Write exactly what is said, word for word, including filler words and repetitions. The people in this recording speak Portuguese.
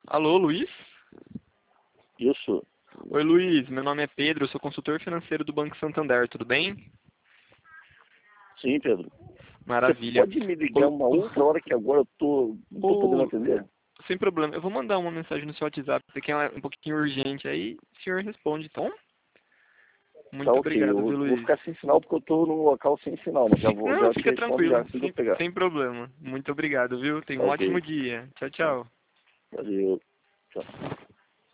Alô, Luiz? Isso. Oi, Luiz. Meu nome é Pedro, eu sou consultor financeiro do Banco Santander, tudo bem? Sim, Pedro. Maravilha. Você pode me ligar uma outra hora que agora eu tô, não tô podendo Ô, atender? sem problema. Eu vou mandar uma mensagem no seu WhatsApp, que é um pouquinho urgente aí, o senhor responde, tá bom? Tá Muito ok, obrigado, eu viu, vou Luiz? ficar sem sinal porque eu tô num local sem sinal, mas já Fica- vou, Não, já te fica respondo já tranquilo, assim que eu sem, pegar. sem problema. Muito obrigado, viu? Tenha Tá um ok. ótimo dia. Tchau, tchau. Valeu. Tchau.